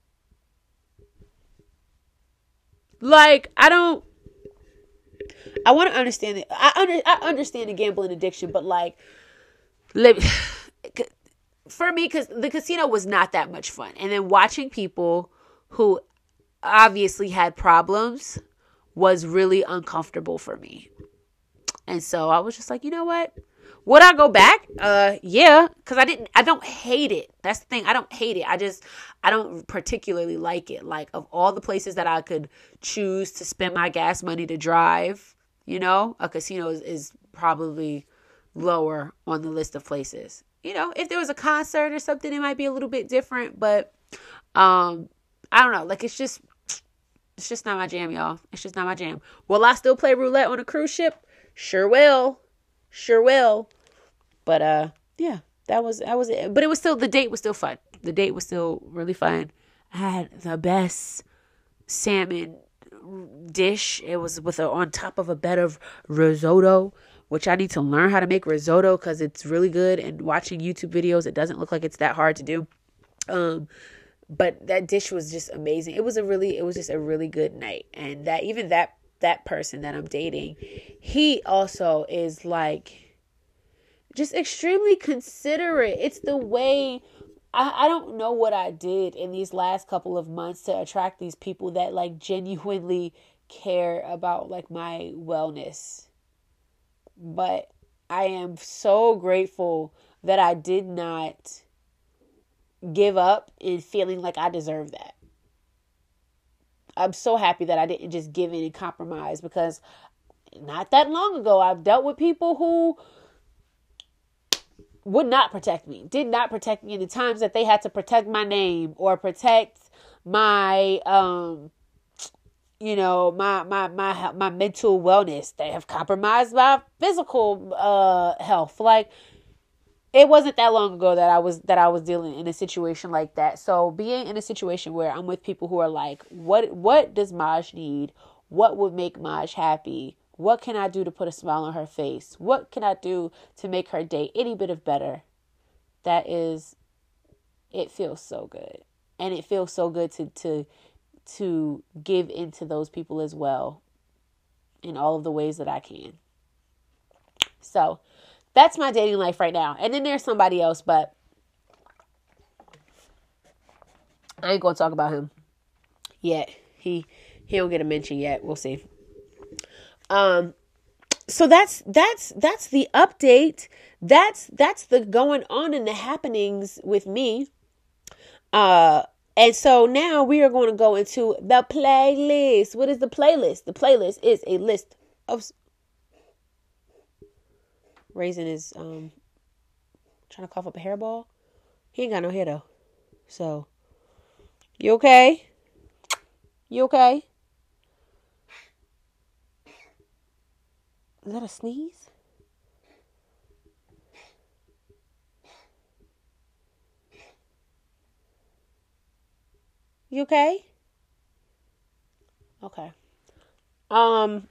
Like, I don't, I want to understand it. I, under, I understand the gambling addiction, but like, let me, for me, because the casino was not that much fun. And then watching people who obviously had problems was really uncomfortable for me. And so I was just like, you know what? Would I go back? Uh, yeah, because I didn't, I don't hate it. That's the thing. I don't hate it. I just, I don't particularly like it. Like, of all the places that I could choose to spend my gas money to drive, you know, a casino is, is probably lower on the list of places. You know, if there was a concert or something, it might be a little bit different, but um, I don't know. Like, it's just, it's just not my jam, y'all. It's just not my jam. Will I still play roulette on a cruise ship? Sure will. Sure will. But uh, yeah, that was, that was it. But it was still, the date was still fun. The date was still really fun. I had the best salmon dish. It was with a, on top of a bed of risotto, which I need to learn how to make risotto because it's really good. And watching YouTube videos, it doesn't look like it's that hard to do. Um, but that dish was just amazing. It was a really, it was just a really good night. And that, even that, that person that I'm dating, he also is like just extremely considerate. It's the way, I, I don't know what I did in these last couple of months to attract these people that like genuinely care about like my wellness. But I am so grateful that I did not give up in feeling like I deserve that. I'm so happy that I didn't just give in and compromise, because not that long ago, I've dealt with people who would not protect me, did not protect me in the times that they had to protect my name or protect my, um, you know, my, my, my, my mental wellness. They have compromised my physical, uh, health. Like, it wasn't that long ago that I was, that I was dealing in a situation like that. So being in a situation where I'm with people who are like, what, what does Maj need? What would make Maj happy? What can I do to put a smile on her face? What can I do to make her day any bit of better? That is, it feels so good. And it feels so good to, to, to give into those people as well in all of the ways that I can. So that's my dating life right now. And then there's somebody else, but I ain't going to talk about him yet. He, he don't get a mention yet. We'll see. Um, so that's, that's, that's the update. That's, that's the going on and the happenings with me. Uh, and so now we are going to go into the playlist. What is the playlist? The playlist is a list of... Raisin is um trying to cough up a hairball. He ain't got no hair though. So, you okay? You okay? Is that a sneeze? You okay? Okay. Um,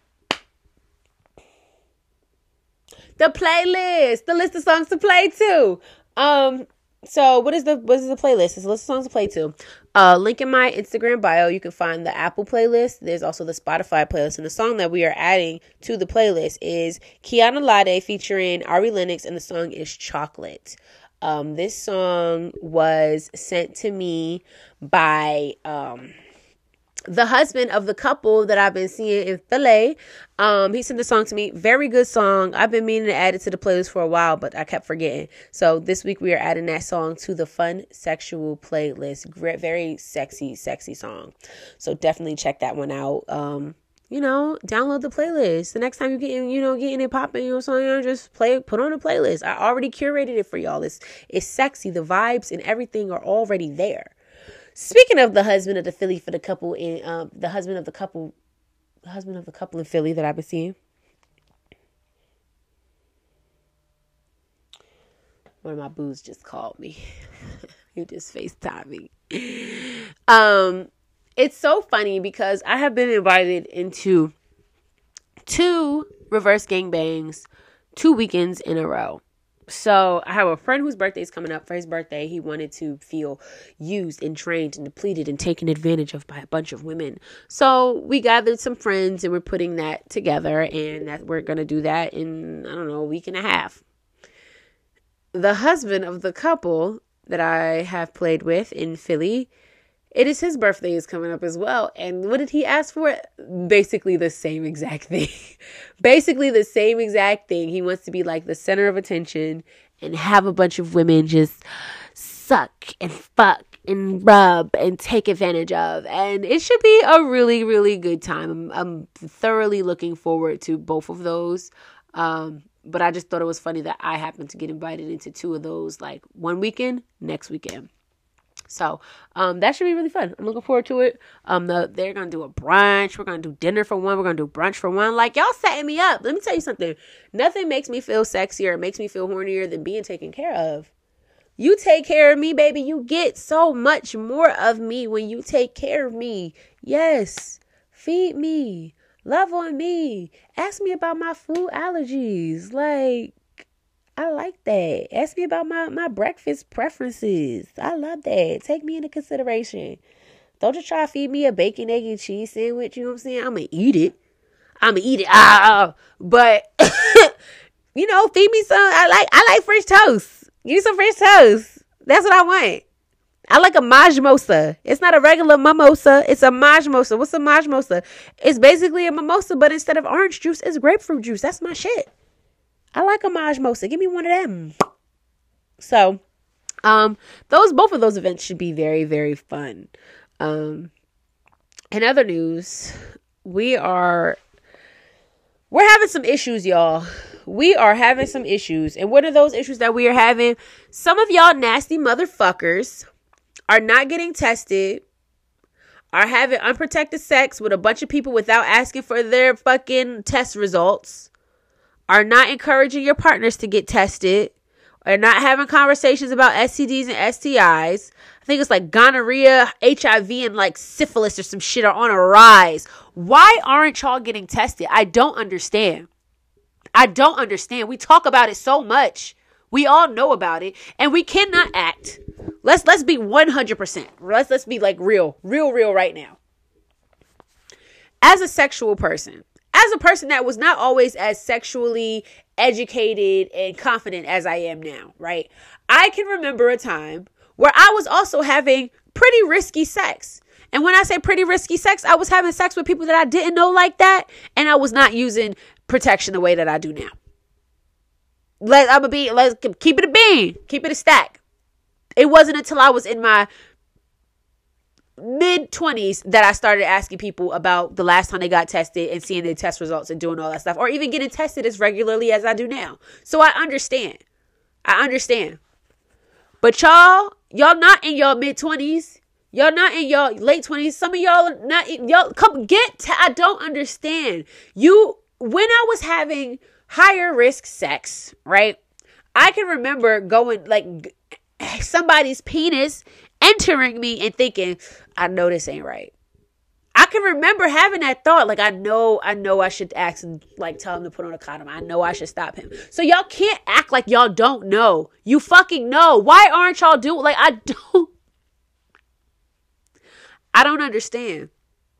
the playlist, the list of songs to play to. Um, so what is the what is the playlist? It's a list of songs to play to. Uh, link in my Instagram bio. You can find the Apple playlist. There's also the Spotify playlist, and the song that we are adding to the playlist is Kiana Lade featuring Ari Lennox, and the song is Chocolate. Um, this song was sent to me by um, the husband of the couple that I've been seeing in Philly. Um, he sent the song to me. Very good song. I've been meaning to add it to the playlist for a while, but I kept forgetting. So this week we are adding that song to the Fun Sexual playlist. Great, very sexy, sexy song. So definitely check that one out. Um, you know, download the playlist. The next time you get, you know, getting it popping, you know, so you know, just play, put on a playlist. I already curated it for y'all. It's, it's sexy. The vibes and everything are already there. Speaking of the husband of the Philly for the couple in, um, the husband of the couple, the husband of the couple in Philly that I've been seeing. One of my boos just called me. He just FaceTimed me. Um, It's so funny because I have been invited into two reverse gangbangs two weekends in a row. So I have a friend whose birthday is coming up. For his birthday, he wanted to feel used and trained and depleted and taken advantage of by a bunch of women. So we gathered some friends and we're putting that together, and that we're going to do that in, I don't know, a week and a half. The husband of the couple that I have played with in Philly, it is his birthday is coming up as well. And what did he ask for? Basically the same exact thing. Basically the same exact thing. He wants to be like the center of attention and have a bunch of women just suck and fuck and rub and take advantage of. And it should be a really, really good time. I'm, I'm thoroughly looking forward to both of those. Um, but I just thought it was funny that I happened to get invited into two of those, like one weekend, next weekend. So, um, that should be really fun. I'm looking forward to it. Um, the, they're going to do a brunch. We're going to do dinner for one. We're going to do brunch for one. Like, y'all setting me up. Let me tell you something. Nothing makes me feel sexier. It makes me feel hornier than being taken care of. You take care of me, baby. You get so much more of me when you take care of me. Yes. Feed me. Love on me. Ask me about my food allergies. Like, I like that. Ask me about my, my breakfast preferences. I love that. Take me into consideration. Don't just try to feed me a bacon, egg, and cheese sandwich. You know what I'm saying? I'm going to eat it. I'm going to eat it. Ah, but, you know, feed me some. I like I like French toast. Give me some French toast. That's what I want. I like a majmosa. It's not a regular mimosa. It's a majmosa. What's a majmosa? It's basically a mimosa, but instead of orange juice, it's grapefruit juice. That's my shit. I like a majmosa. Give me one of them. So, um, those both of those events should be very, very fun. Um, in other news, we are we're having some issues, y'all. We are having some issues, and what are those issues that we are having? Some of y'all nasty motherfuckers are not getting tested, are having unprotected sex with a bunch of people without asking for their fucking test results, are not encouraging your partners to get tested, are not having conversations about S T Ds and S T Is. I think it's like gonorrhea, H I V, and like syphilis or some shit are on a rise. Why aren't y'all getting tested? I don't understand. I don't understand. We talk about it so much. We all know about it, and we cannot act. Let's let's be one hundred percent. Let's let's be like real, real, real right now. As a sexual person, as a person that was not always as sexually educated and confident as I am now, right? I can remember a time where I was also having pretty risky sex. And when I say pretty risky sex, I was having sex with people that I didn't know like that. And I was not using protection the way that I do now. Let I'm gonna be let's keep it a bean, keep it a stack. It wasn't until I was in my mid twenties that I started asking people about the last time they got tested and seeing their test results and doing all that stuff, or even getting tested as regularly as I do now. So I understand. I understand. But y'all, y'all not in your mid twenties. Y'all not in your late twenties. Some of y'all not y'all come get t- I don't understand. You when I was having higher risk sex, right? I can remember going like somebody's penis entering me and thinking, I know this ain't right. I can remember having that thought. Like, I know, I know I should ask and like tell him to put on a condom. I know I should stop him. So y'all can't act like y'all don't know. You fucking know. Why aren't y'all doing, like, I don't, I don't understand.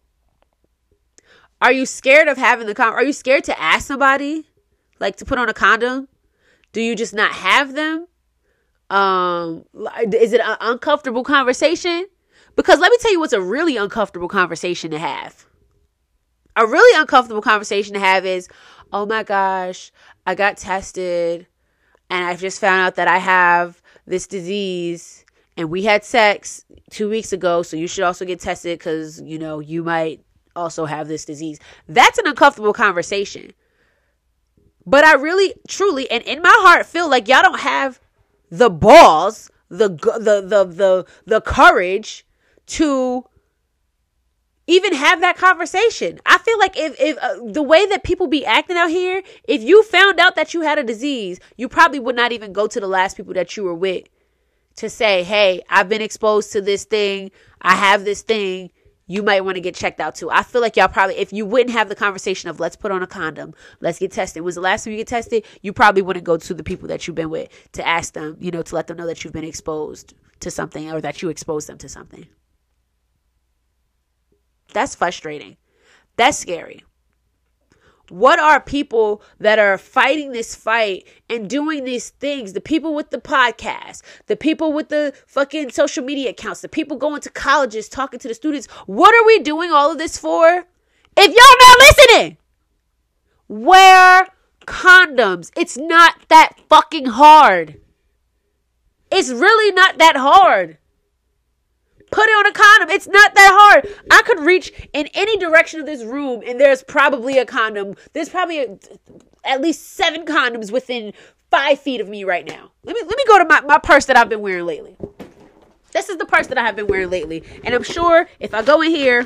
Are you scared of having the condom? Are you scared to ask somebody? Like to put on a condom? Do you just not have them? Um, is it an uncomfortable conversation? Because let me tell you what's a really uncomfortable conversation to have. A really uncomfortable conversation to have is, oh my gosh, I got tested and I just found out that I have this disease and we had sex two weeks ago. So you should also get tested because, you know, you might also have this disease. That's an uncomfortable conversation. But I really, truly, and in my heart feel like y'all don't have the balls, the the the the the courage to even have that conversation. I feel like if if uh, the way that people be acting out here, if you found out that you had a disease, you probably would not even go to the last people that you were with to say, "Hey, I've been exposed to this thing. I have this thing. You might want to get checked out too." I feel like y'all probably, if you wouldn't have the conversation of let's put on a condom, let's get tested. Was the last time you get tested? You probably wouldn't go to the people that you've been with to ask them, you know, to let them know that you've been exposed to something or that you exposed them to something. That's frustrating. That's scary. What are people that are fighting this fight and doing these things? The people with the podcast, the people with the fucking social media accounts, the people going to colleges, talking to the students. What are we doing all of this for? If y'all not listening, wear condoms. It's not that fucking hard. It's really not that hard. Put it on a condom. It's not that hard. I could reach in any direction of this room and there's probably a condom. There's probably a, at least seven condoms within five feet of me right now. Let me let me go to my, my purse that I've been wearing lately. This is the purse that I have been wearing lately. And I'm sure if I go in here,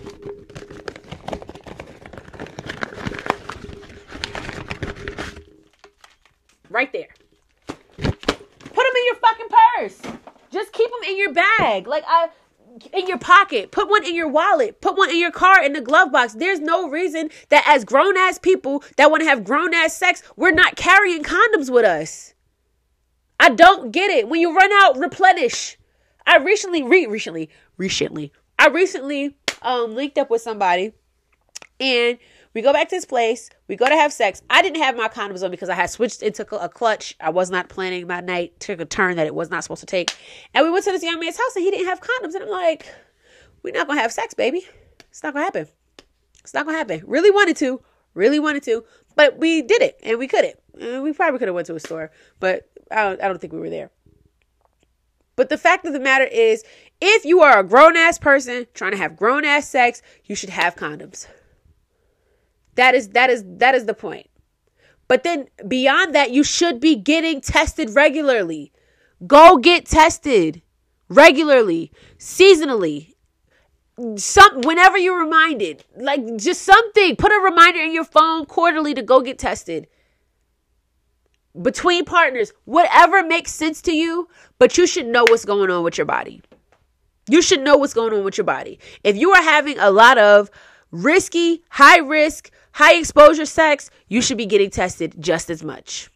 right there. Put them in your fucking purse. Just keep them in your bag, like I, in your pocket. Put one in your wallet. Put one in your car in the glove box. There's no reason that as grown ass people that want to have grown ass sex, we're not carrying condoms with us. I don't get it. When you run out, replenish. I recently, re- recently, recently, I recently um linked up with somebody, and we go back to his place. We go to have sex. I didn't have my condoms on because I had switched into a clutch. I was not planning my night. Took a turn that it was not supposed to take. And we went to this young man's house and he didn't have condoms. And I'm like, we're not going to have sex, baby. It's not going to happen. It's not going to happen. Really wanted to. Really wanted to. But we did it. And we couldn't. And we probably could have went to a store. But I don't, I don't think we were there. But the fact of the matter is, if you are a grown-ass person trying to have grown-ass sex, you should have condoms. That is, that is, that is the point. But then beyond that, you should be getting tested regularly. Go get tested regularly, seasonally, some, whenever you're reminded, like just something, put a reminder in your phone quarterly to go get tested. Between partners, whatever makes sense to you, but you should know what's going on with your body. You should know what's going on with your body. If you are having a lot of risky, high risk, high exposure sex, you should be getting tested just as much.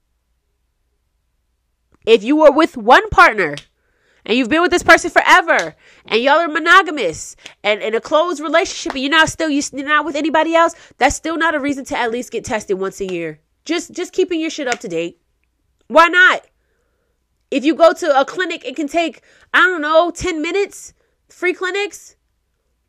If you are with one partner and you've been with this person forever and y'all are monogamous and in a closed relationship and you're not still you're not with anybody else, that's still not a reason to at least get tested once a year. Just just keeping your shit up to date. Why not? If you go to a clinic, it can take, I don't know, ten minutes, free clinics.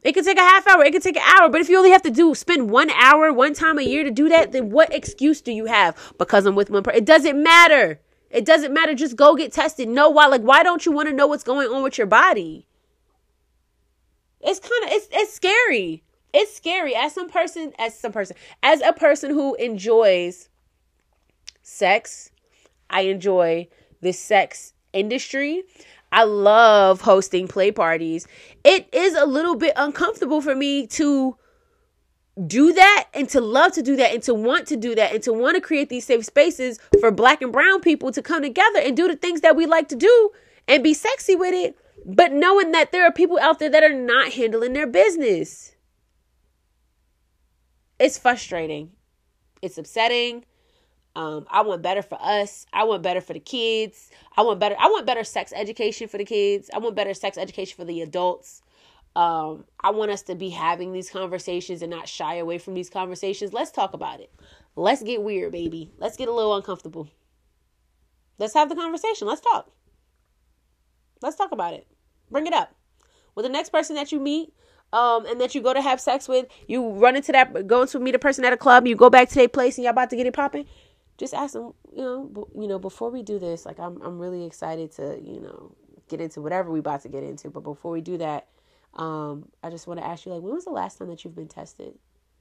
It could take a half hour. It could take an hour. But if you only have to do spend one hour, one time a year to do that, then what excuse do you have? Because I'm with one person. It doesn't matter. It doesn't matter. Just go get tested. Know why. Like, why don't you want to know what's going on with your body? It's kind of, it's it's scary. It's scary. As some person, as some person, as a person who enjoys sex, I enjoy the sex industry. I love hosting play parties. It is a little bit uncomfortable for me to do that and to love to do that and to want to do that and to want to create these safe spaces for Black and brown people to come together and do the things that we like to do and be sexy with it. But knowing that there are people out there that are not handling their business. It's frustrating. It's upsetting. Um, I want better for us. I want better for the kids. I want better. I want better sex education for the kids. I want better sex education for the adults. Um, I want us to be having these conversations and not shy away from these conversations. Let's talk about it. Let's get weird, baby. Let's get a little uncomfortable. Let's have the conversation. Let's talk. Let's talk about it. Bring it up. With the next person that you meet, um, and that you go to have sex with, you run into that, go to meet a person at a club, you go back to their place and y'all about to get it popping. Just ask them, you know, you know, before we do this, like, I'm, I'm really excited to, you know, get into whatever we about to get into. But before we do that, um, I just want to ask you, like, when was the last time that you've been tested?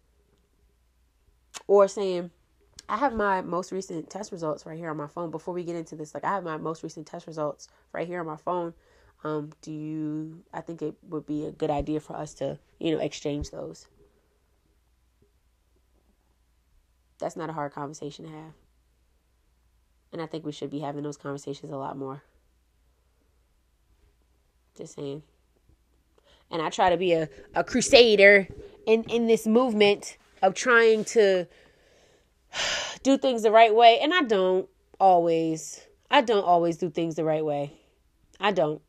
Or saying, I have my most recent test results right here on my phone. Before we get into this, like, I have my most recent test results right here on my phone. Um, do you, I think it would be a good idea for us to, you know, exchange those. That's not a hard conversation to have. And I think we should be having those conversations a lot more. Just saying. And I try to be a, a crusader in, in this movement of trying to do things the right way. And I don't always. I don't always do things the right way. I don't.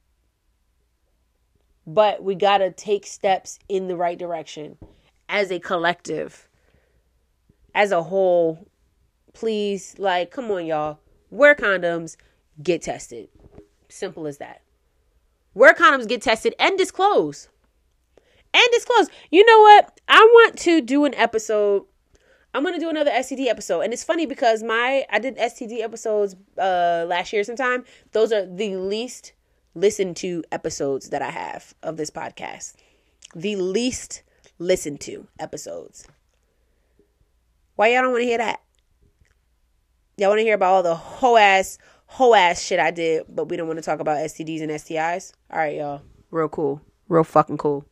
But we got to take steps in the right direction as a collective, as a whole. Please, like, come on, y'all. Wear condoms, get tested. Simple as that. Wear condoms, get tested, and disclose. And disclose. You know what? I want to do an episode. I'm going to do another S T D episode. And it's funny because my I did S T D episodes uh, last year sometime. Those are the least listened to episodes that I have of this podcast. The least listened to episodes. Why y'all don't want to hear that? Y'all want to hear about all the whole ass, whole ass shit I did, but we don't want to talk about S T Ds and S T Is? All right, y'all. Real cool. Real fucking cool.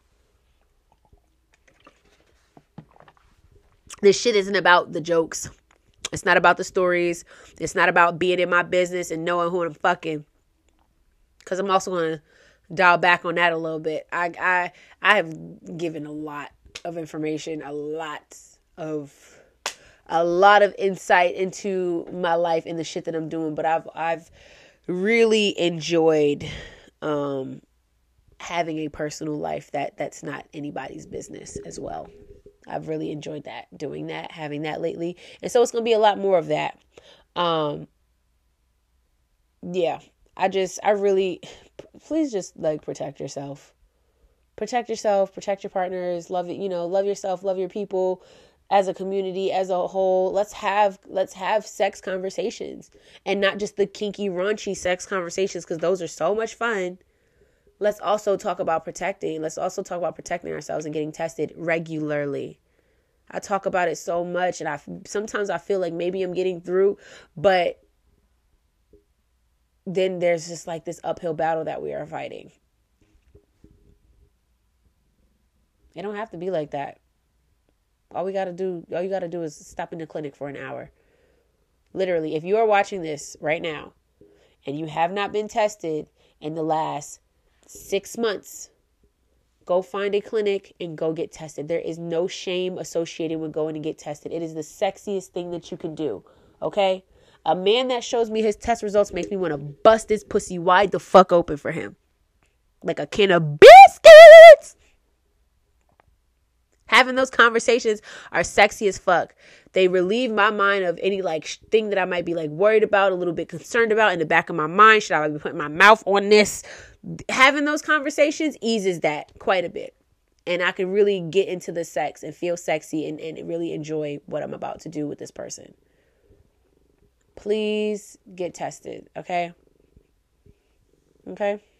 This shit isn't about the jokes. It's not about the stories. It's not about being in my business and knowing who I'm fucking. Because I'm also going to dial back on that a little bit. I, I, I have given a lot of information, a lot of... a lot of insight into my life and the shit that I'm doing, but I've I've really enjoyed um, having a personal life that that's not anybody's business as well. I've really enjoyed that, doing that, having that lately, and so it's gonna be a lot more of that. Um, yeah, I just I really please just like protect yourself, protect yourself, protect your partners, love it, you know, love yourself, love your people. As a community, as a whole, let's have let's have sex conversations, and not just the kinky, raunchy sex conversations, because those are so much fun. Let's also talk about protecting. Let's also talk about protecting ourselves and getting tested regularly. I talk about it so much, and I sometimes I feel like maybe I'm getting through, but then there's just like this uphill battle that we are fighting. It don't have to be like that. All we got to do, all you got to do is stop in the clinic for an hour. Literally, if you are watching this right now and you have not been tested in the last six months, go find a clinic and go get tested. There is no shame associated with going to get tested. It is the sexiest thing that you can do. Okay? A man that shows me his test results makes me want to bust his pussy wide the fuck open for him. Like a can of biscuits. Having those conversations are sexy as fuck. They relieve my mind of any like sh- thing that I might be like worried about, a little bit concerned about in the back of my mind. Should I be putting my mouth on this? Having those conversations eases that quite a bit. and I can really get into the sex and feel sexy and, and really enjoy what I'm about to do with this person. Please get tested, okay? Okay?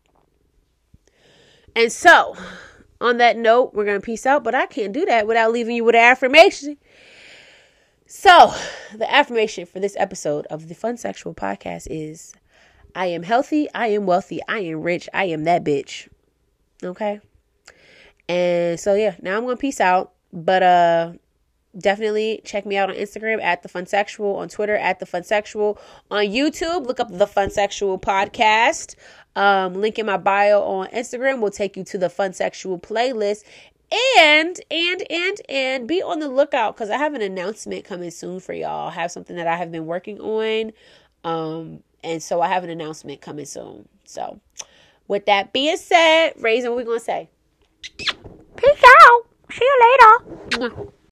And so, on that note, we're going to peace out, but I can't do that without leaving you with an affirmation. So, the affirmation for this episode of the Fun Sexual Podcast is, I am healthy, I am wealthy, I am rich, I am that bitch. Okay? And so, yeah, now I'm going to peace out, but uh, definitely check me out on Instagram at The Fun Sexual, on Twitter at The Fun Sexual, on YouTube, look up The Fun Sexual Podcast. Um, link in my bio on Instagram will take you to the Fun Sexual playlist. And, and, and, and be on the lookout because I have an announcement coming soon for y'all. I have something that I have been working on. Um, and so I have an announcement coming soon. So with that being said, Raisin, what we going to say? Peace out. See you later.